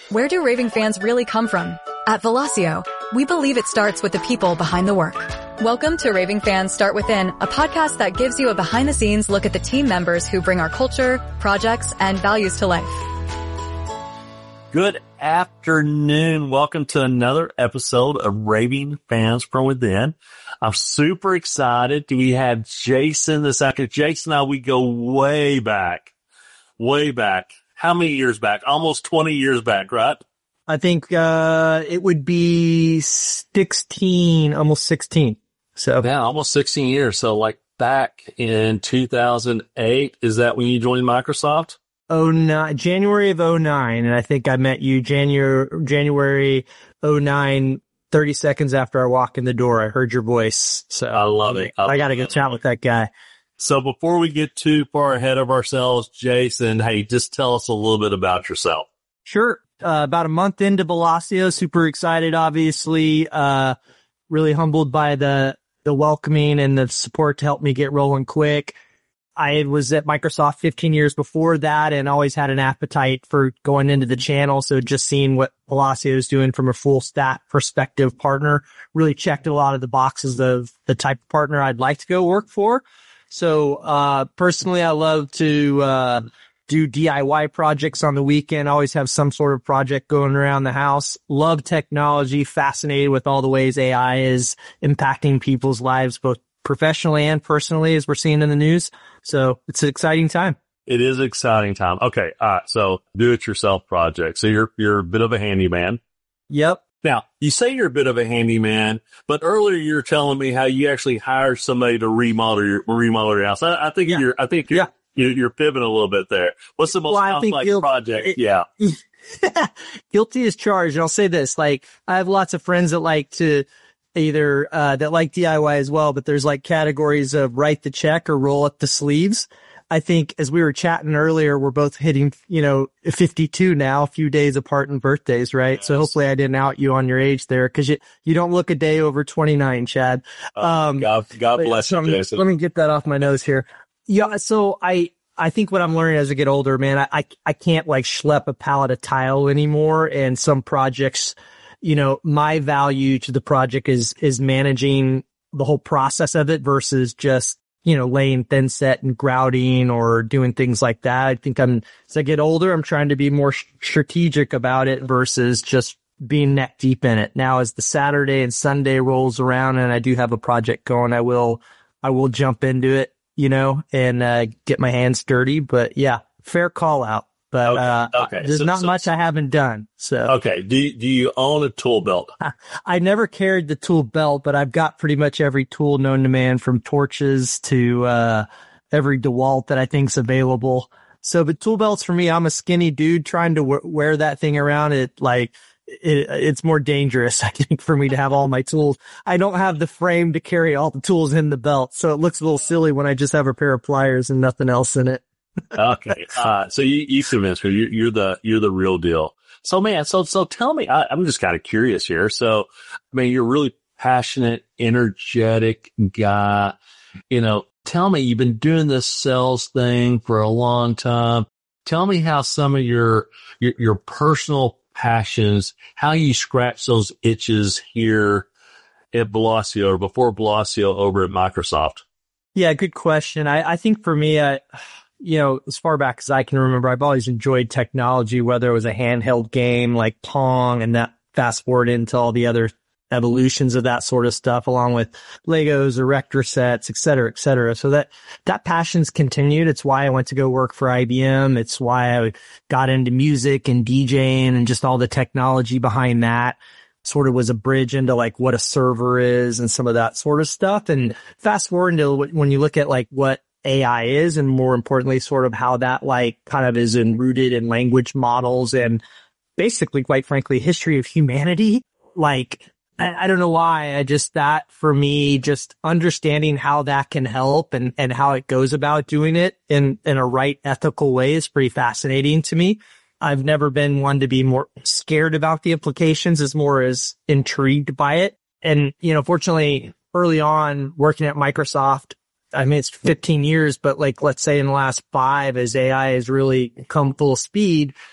Where do raving fans really come from? At Velocio, we believe it starts with the people behind the work. Welcome to Raving Fans Start Within, a podcast that gives you a behind-the-scenes look at the team members who bring our culture, projects, and values to life. Good afternoon. Welcome to another episode of Raving Fans from Within. I'm super excited. We have Jason this afternoon. Jason and I, we go way back. How many years back? Almost 20 years back, right? I think it would be 16, almost 16. So yeah, almost 16 years. So like back in 2008, is that when you joined Microsoft? January of 09, and I think I met you January 09, 30 seconds after I walk in the door. I heard your voice. So I love it. I got to go chat with that guy. So before we get too far ahead of ourselves, Jason, hey, just tell us a little bit about yourself. Sure. About a month into Velocio, super excited, obviously, really humbled by the welcoming and the support to help me get rolling quick. I was at Microsoft 15 years before that and always had an appetite for going into the channel. So just seeing what Velocio is doing from a full stack perspective partner really checked a lot of the boxes of the type of partner I'd like to go work for. So, personally, I love to, do DIY projects on the weekend. Always have some sort of project going around the house. Love technology, fascinated with all the ways AI is impacting people's lives, both professionally and personally, as we're seeing in the news. So it's an exciting time. It is an exciting time. Okay. All right. So do-it-yourself project. So you're a bit of a handyman. Yep. Now, you say you're a bit of a handyman, but earlier you're telling me how you actually hired somebody to remodel your house. I think you're pivoting a little bit there. What's the most complex project? Guilty as charged. And I'll say this, like, I have lots of friends that like to either, that like DIY as well, but there's like categories of write the check or roll up the sleeves. I think as we were chatting earlier, we're both hitting, 52 now, a few days apart in birthdays, right? Yes. So hopefully I didn't out you on your age there, because you don't look a day over 29, Chad. God bless you, Jason. Let me get that off my nose here. Yeah. So I think what I'm learning as I get older, man, I can't like schlep a pallet of tile anymore. And some projects, my value to the project is managing the whole process of it versus just, laying thin set and grouting or doing things like that. I think as I get older, I'm trying to be more strategic about it versus just being neck deep in it. Now, as the Saturday and Sunday rolls around and I do have a project going, I will jump into it, and get my hands dirty. But yeah, fair call out. But okay. There's not much I haven't done. So okay, do you own a tool belt? I never carried the tool belt, but I've got pretty much every tool known to man, from torches to every DeWalt that I think's available. So, but tool belts for me, I'm a skinny dude trying to wear that thing around. It's more dangerous, I think, for me to have all my tools. I don't have the frame to carry all the tools in the belt, so it looks a little silly when I just have a pair of pliers and nothing else in it. Okay. So you convinced me. You're the real deal. So man, so tell me, I'm just kind of curious here. So, you're a really passionate, energetic guy. Tell me, you've been doing this sales thing for a long time. Tell me how some of your personal passions, how you scratch those itches here at Velocio or before Velocio over at Microsoft. Yeah, good question. I think for me, as far back as I can remember, I've always enjoyed technology, whether it was a handheld game like Pong, and that fast forward into all the other evolutions of that sort of stuff, along with Legos, Erector sets, et cetera, et cetera. So that passion's continued. It's why I went to go work for IBM. It's why I got into music and DJing and just all the technology behind that. Sort of was a bridge into like what a server is and some of that sort of stuff. And fast forward into when you look at like what AI is, and more importantly, sort of how that like kind of is rooted in language models and basically, quite frankly, history of humanity. Like, I don't know why. That for me, just understanding how that can help and how it goes about doing it in a right ethical way is pretty fascinating to me. I've never been one to be more scared about the implications, as more as intrigued by it. And, fortunately, early on working at Microsoft, it's 15 years, but like, let's say in the last 5, as AI has really come full speed,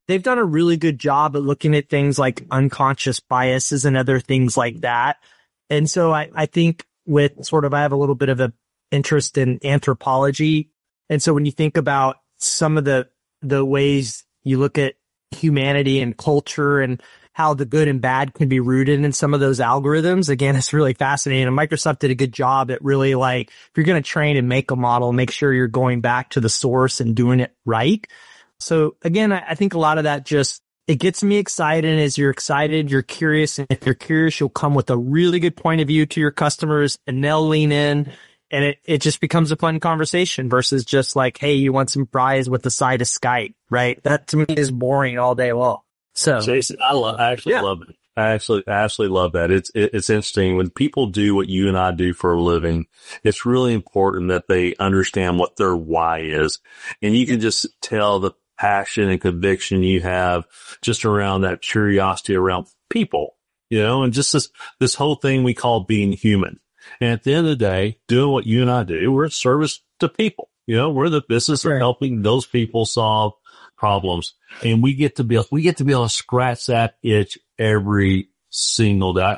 they've done a really good job at looking at things like unconscious biases and other things like that. And so I think with sort of, I have a little bit of an interest in anthropology. And so when you think about some of the ways you look at humanity and culture and how the good and bad can be rooted in some of those algorithms, again, it's really fascinating. And Microsoft did a good job at really, like, if you're going to train and make a model, make sure you're going back to the source and doing it right. So again, I think a lot of that just, it gets me excited. As you're excited, you're curious. And if you're curious, you'll come with a really good point of view to your customers and they'll lean in, and it just becomes a fun conversation versus just like, hey, you want some fries with the side of Skype, right? That to me is boring all day long. So Jason, I actually love it. I absolutely love that. It's interesting when people do what you and I do for a living. It's really important that they understand what their why is. And you can just tell the passion and conviction you have just around that curiosity around people, and just this whole thing we call being human. And at the end of the day, doing what you and I do, we're a service to people. We're the business of helping those people solve problems. And we get to be able to scratch that itch every single day.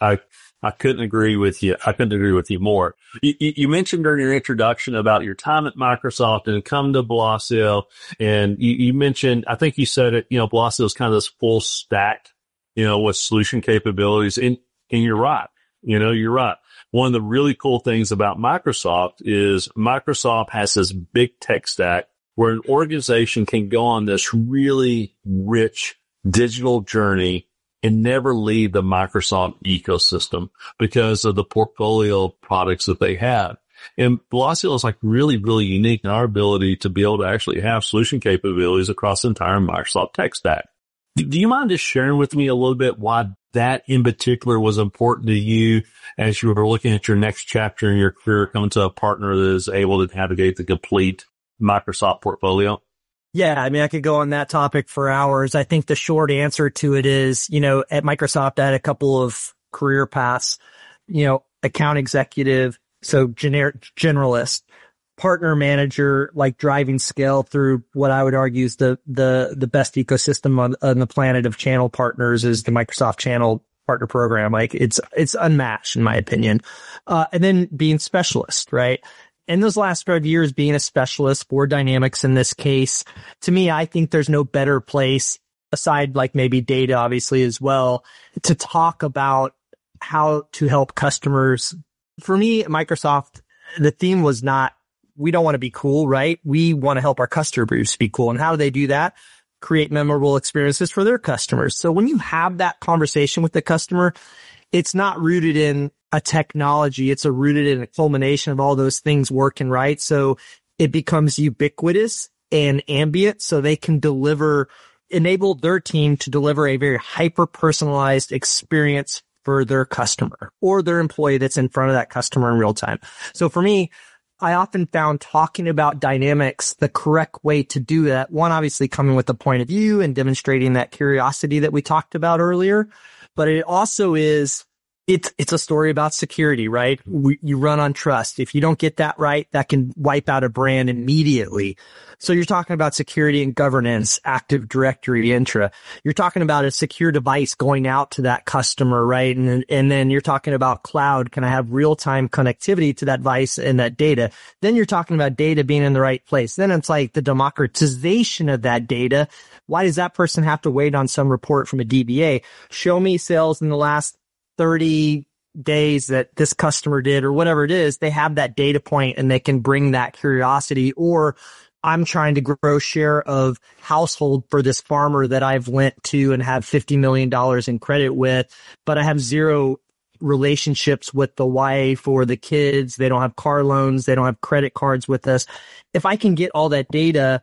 I couldn't agree with you. I couldn't agree with you more. You mentioned during your introduction about your time at Microsoft and come to Bellagio. And you mentioned, I think you said it, Bellagio is kind of this full stack, with solution capabilities. And you're right. You're right. One of the really cool things about Microsoft is Microsoft has this big tech stack where an organization can go on this really rich digital journey and never leave the Microsoft ecosystem because of the portfolio of products that they have. And Bellagio is like really, really unique in our ability to be able to actually have solution capabilities across the entire Microsoft tech stack. Do you mind just sharing with me a little bit why that in particular was important to you as you were looking at your next chapter in your career, coming to a partner that is able to navigate the complete Microsoft portfolio? Yeah, I mean, I could go on that topic for hours. I think the short answer to it is, at Microsoft, I had a couple of career paths, account executive, so generalist, partner manager, like driving scale through what I would argue is the best ecosystem on the planet of channel partners is the Microsoft Channel Partner Program. Like it's unmatched in my opinion. And then being specialist, right? In those last 5 years, being a specialist for Dynamics in this case, to me, I think there's no better place aside like maybe data obviously as well to talk about how to help customers. For me, at Microsoft, the theme was not, we don't want to be cool, right? We want to help our customers be cool. And how do they do that? Create memorable experiences for their customers. So when you have that conversation with the customer, it's not rooted in a technology. It's rooted in a culmination of all those things working right. So it becomes ubiquitous and ambient so they can enable their team to deliver a very hyper-personalized experience for their customer or their employee that's in front of that customer in real time. So for me, I often found talking about Dynamics the correct way to do that. One, obviously coming with a point of view and demonstrating that curiosity that we talked about earlier. But it also is, it's a story about security, right? You run on trust. If you don't get that right, that can wipe out a brand immediately. So you're talking about security and governance, Active Directory, Entra. You're talking about a secure device going out to that customer, right? And then you're talking about cloud. Can I have real-time connectivity to that device and that data? Then you're talking about data being in the right place. Then it's like the democratization of that data. Why does that person have to wait on some report from a DBA? Show me sales in the last 30 days that this customer did or whatever it is. They have that data point and they can bring that curiosity. Or I'm trying to grow share of household for this farmer that I've lent to and have $50 million in credit with, but I have zero relationships with the wife or the kids. They don't have car loans. They don't have credit cards with us. If I can get all that data,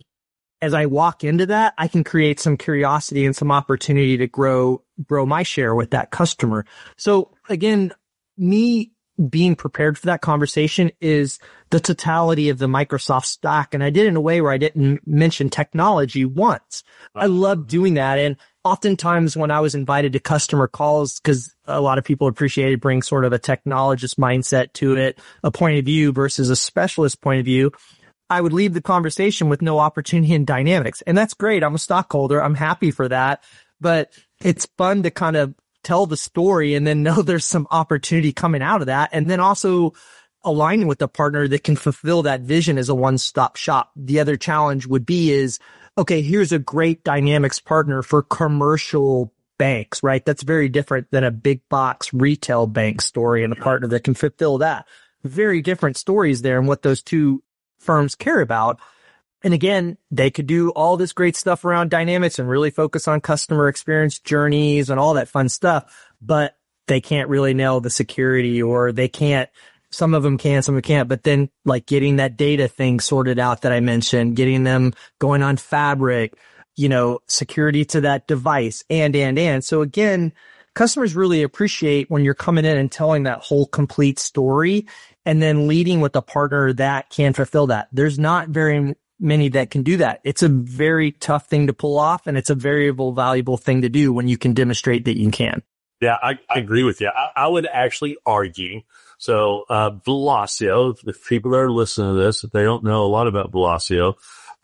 as I walk into that, I can create some curiosity and some opportunity to grow my share with that customer. So again, me being prepared for that conversation is the totality of the Microsoft stack. And I did it in a way where I didn't mention technology once. I love doing that. And oftentimes when I was invited to customer calls, because a lot of people appreciated bring sort of a technologist mindset to it, a point of view versus a specialist point of view, I would leave the conversation with no opportunity in dynamics. And that's great. I'm a stockholder. I'm happy for that. But it's fun to kind of tell the story and then know there's some opportunity coming out of that. And then also aligning with a partner that can fulfill that vision as a one-stop shop. The other challenge would be is, okay, here's a great dynamics partner for commercial banks, right? That's very different than a big box retail bank story and a partner that can fulfill that. Very different stories there and what those two firms care about. And again, they could do all this great stuff around dynamics and really focus on customer experience journeys and all that fun stuff, but they can't really nail the security, or they can't, some of them can, some of them can't, but then like getting that data thing sorted out that I mentioned, getting them going on Fabric, you know, security to that device and. So again, customers really appreciate when you're coming in and telling that whole complete story and then leading with a partner that can fulfill that. There's not very many that can do that. It's a very tough thing to pull off, and it's a very valuable thing to do when you can demonstrate that you can. Yeah, I agree with you. I would actually argue. So, Velocio, if people that are listening to this, if they don't know a lot about Velocio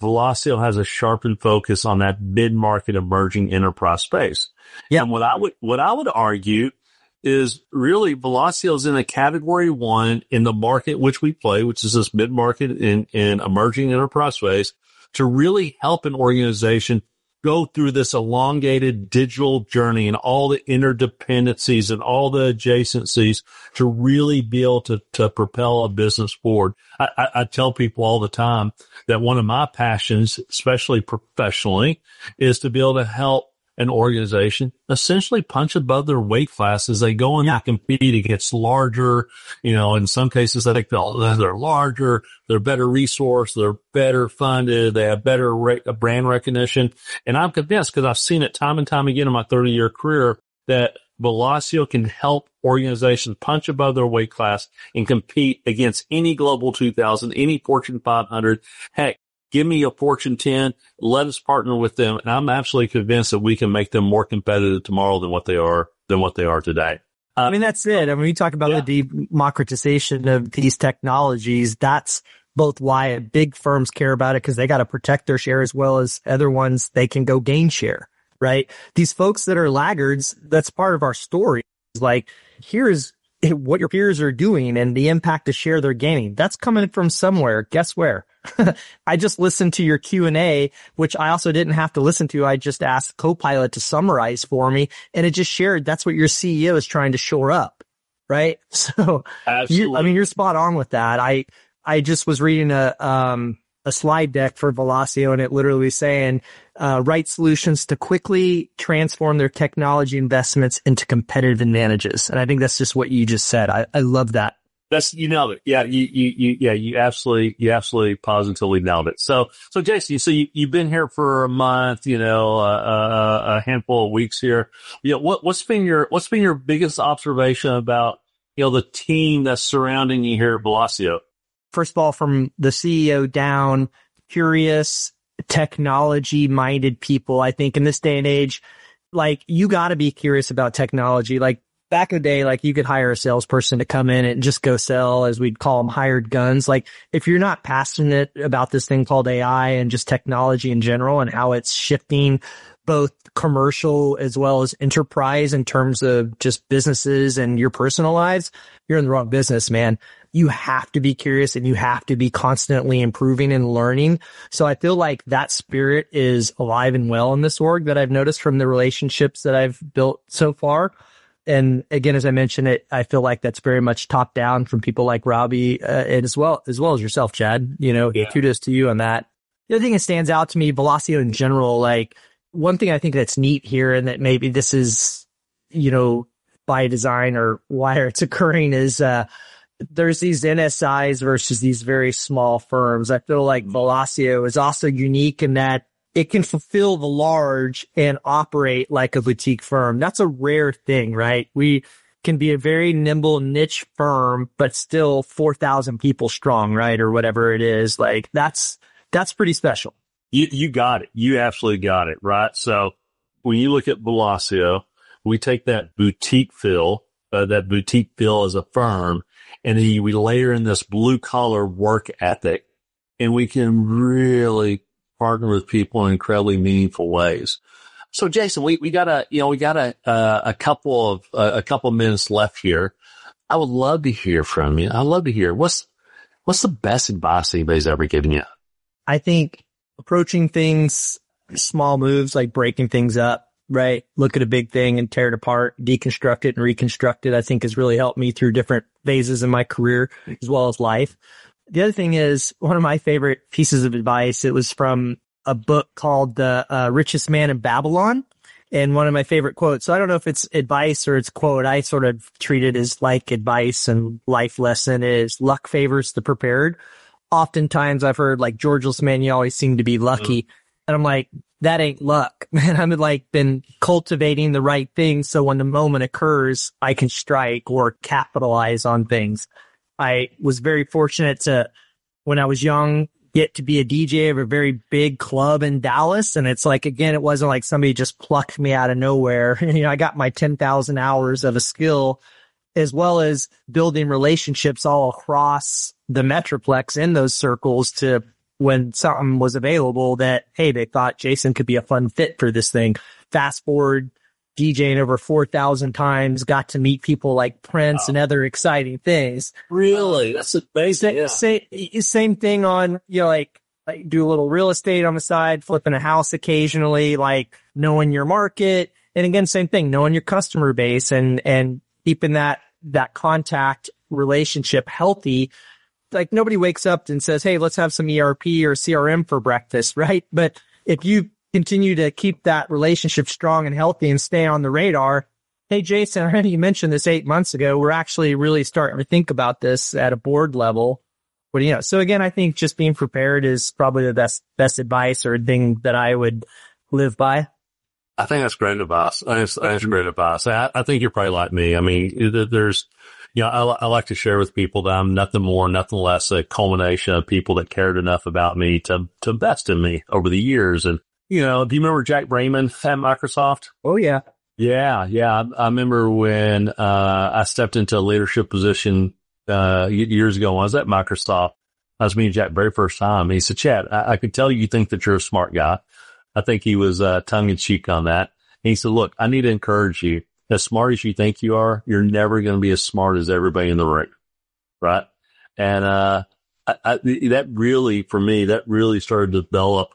has a sharpened focus on that mid-market emerging enterprise space. Yeah. And what I would argue is really Velocio is in a category one in the market which we play, which is this mid-market in emerging enterprise space, to really help an organization go through this elongated digital journey and all the interdependencies and all the adjacencies to really be able to propel a business forward. I tell people all the time that one of my passions, especially professionally, is to be able to help an organization essentially punch above their weight class as they go in and compete against larger, you know, in some cases, I think they're larger, they're better resourced, they're better funded, they have better brand recognition. And I'm convinced, because I've seen it time and time again in my 30-year career, that Velocio can help organizations punch above their weight class and compete against any Global 2000, any Fortune 500. Heck, give me a Fortune 10, let us partner with them. And I'm absolutely convinced that we can make them more competitive tomorrow than what they are today. I mean, that's it. I mean, we talk about the democratization of these technologies. That's both why big firms care about it, because they got to protect their share, as well as other ones they can go gain share, right? These folks that are laggards, that's part of our story. It's like, here's what your peers are doing and the impact to share they're gaining. That's coming from somewhere. Guess where? I just listened to your Q&A, which I also didn't have to listen to. I just asked Copilot to summarize for me, and it just shared that's what your CEO is trying to shore up, right? So, you're spot on with that. I just was reading a slide deck for Velocio, and it literally saying, right solutions to quickly transform their technology investments into competitive advantages. And I think that's just what you just said. I love that. That's, you nailed it. Yeah, you absolutely positively nailed it. So Jason, you've been here for a month, you know, a handful of weeks here. You know, what's been your biggest observation about, you know, the team that's surrounding you here at Velocio? First of all, from the CEO down, curious, technology-minded people. I think in this day and age, like, you got to be curious about technology. Like, back in the day, like, you could hire a salesperson to come in and just go sell, as we'd call them, hired guns. Like, if you're not passionate about this thing called AI and just technology in general and how it's shifting both commercial as well as enterprise in terms of just businesses and your personal lives, you're in the wrong business, man. You have to be curious and you have to be constantly improving and learning. So I feel like that spirit is alive and well in this org that I've noticed from the relationships that I've built so far. And again, as I mentioned it, I feel like that's very much top down from people like Robbie, and as well as yourself, Chad. You know, kudos to you on that. The other thing that stands out to me, Velocio in general, like, one thing I think that's neat here, and that maybe this is, you know, by design or why it's occurring, is there's these NSIs versus these very small firms. I feel like Velocio is also unique in that it can fulfill the large and operate like a boutique firm. That's a rare thing, right? We can be a very nimble niche firm, but still 4,000 people strong, right? Or whatever it is. Like, that's pretty special. You got it. You absolutely got it, right? So when you look at Velocio, we take that boutique feel as a firm, and then we layer in this blue collar work ethic and we can really partner with people in incredibly meaningful ways. So Jason, we got a couple of minutes left here. I would love to hear from you. I'd love to hear what's the best advice anybody's ever given you? I think approaching things, small moves, like breaking things up, right? Look at a big thing and tear it apart, deconstruct it and reconstruct it, I think has really helped me through different phases in my career as well as life. The other thing is one of my favorite pieces of advice. It was from a book called The Richest Man in Babylon. And one of my favorite quotes. So I don't know if it's advice or it's quote. I sort of treat it as like advice and life lesson is luck favors the prepared. Oftentimes I've heard like George's man, you always seem to be lucky. And I'm like, that ain't luck, man. I've like been cultivating the right things. So when the moment occurs, I can strike or capitalize on things. I was very fortunate to, when I was young, get to be a DJ of a very big club in Dallas. And it's like, again, it wasn't like somebody just plucked me out of nowhere. I got my 10,000 hours of a skill as well as building relationships all across the Metroplex in those circles to when something was available that, hey, they thought Jason could be a fun fit for this thing. Fast forward, DJing over 4,000 times, got to meet people like Prince and other exciting things. Really? That's amazing. Same thing on, like do a little real estate on the side, flipping a house occasionally, like knowing your market. And again, same thing, knowing your customer base and keeping that contact relationship healthy. Like nobody wakes up and says, hey, let's have some ERP or CRM for breakfast, right? But if you continue to keep that relationship strong and healthy and stay on the radar. Hey, Jason, I heard you mentioned this 8 months ago. We're actually really starting to think about this at a board level. What do you know? So again, I think just being prepared is probably the best advice or thing that I would live by. I think that's great advice. That's great advice. I think you're probably like me. I mean, there's, I like to share with people that I'm nothing more, nothing less a culmination of people that cared enough about me to invest in me over the years. And, do you remember Jack Brayman at Microsoft? Oh, yeah. Yeah. I remember when I stepped into a leadership position years ago when I was at Microsoft. I was meeting Jack very first time. He said, Chad, I could tell you think that you're a smart guy. I think he was tongue in cheek on that. And he said, look, I need to encourage you. As smart as you think you are, you're never going to be as smart as everybody in the room. Right? And that really started to develop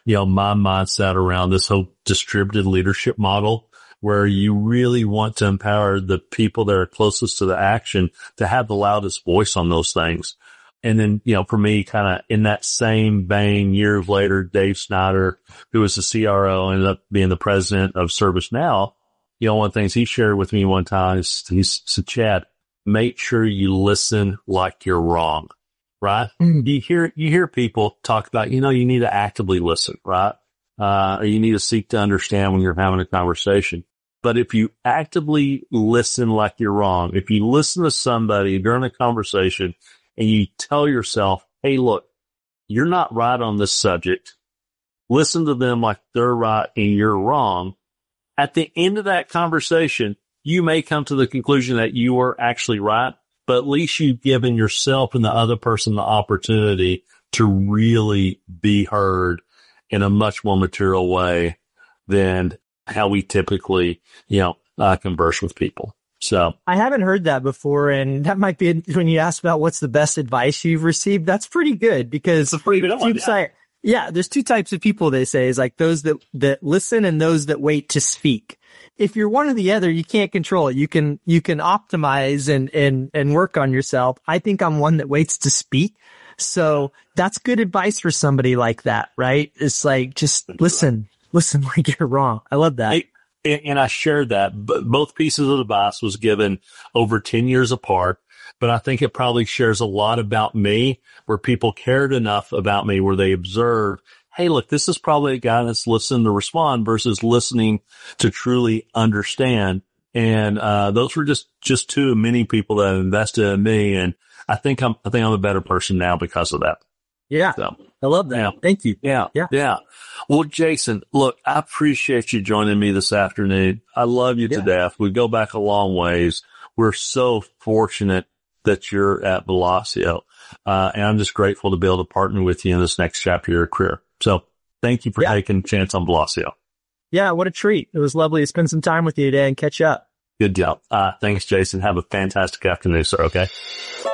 my mindset around this whole distributed leadership model where you really want to empower the people that are closest to the action to have the loudest voice on those things. And then, for me, kind of in that same vein, years later, Dave Snyder, who was the CRO, ended up being the president of ServiceNow. One of the things he shared with me one time is he said, Chad, make sure you listen like you're wrong. Right? You hear people talk about, you need to actively listen, right? Or you need to seek to understand when you're having a conversation. But if you actively listen like you're wrong, if you listen to somebody during a conversation and you tell yourself, hey, look, you're not right on this subject. Listen to them like they're right and you're wrong. At the end of that conversation, you may come to the conclusion that you are actually right. But at least you've given yourself and the other person the opportunity to really be heard in a much more material way than how we typically, converse with people. So I haven't heard that before. And that might be when you ask about what's the best advice you've received. That's pretty good because it's a pretty good one. There's two types of people, they say, is like those that listen and those that wait to speak. If you're one or the other, you can't control it. You can optimize and work on yourself. I think I'm one that waits to speak. So that's good advice for somebody like that, right? It's like, just listen like you're wrong. I love that. And I shared that. Both pieces of advice was given over 10 years apart. But I think it probably shares a lot about me where people cared enough about me where they observe, hey, look, this is probably a guy that's listening to respond versus listening to truly understand. And those were just two of many people that invested in me. And I think I'm a better person now because of that. Yeah. So, I love that. Yeah. Thank you. Yeah. Well, Jason, look, I appreciate you joining me this afternoon. I love you to death. We go back a long ways. We're so fortunate that you're at Velocio. And I'm just grateful to be able to partner with you in this next chapter of your career. So thank you for taking a chance on Velocio. Yeah, what a treat. It was lovely to spend some time with you today and catch up. Good deal. Thanks, Jason. Have a fantastic afternoon, sir. Okay.